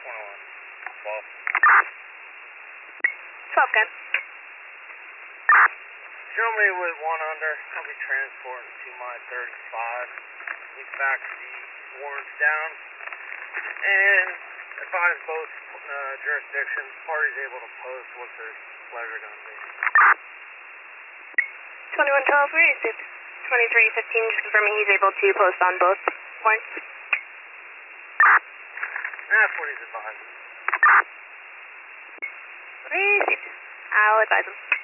12. 12, good. Show me with 1 under. I'll be transporting to my 35. We fax the warrants down and advise both jurisdictions. Parties able to post what's their pleasure going to be. 2112, we received 2315, just confirming he's able to post on both points. That's what he's advising. Received. I'll advise him.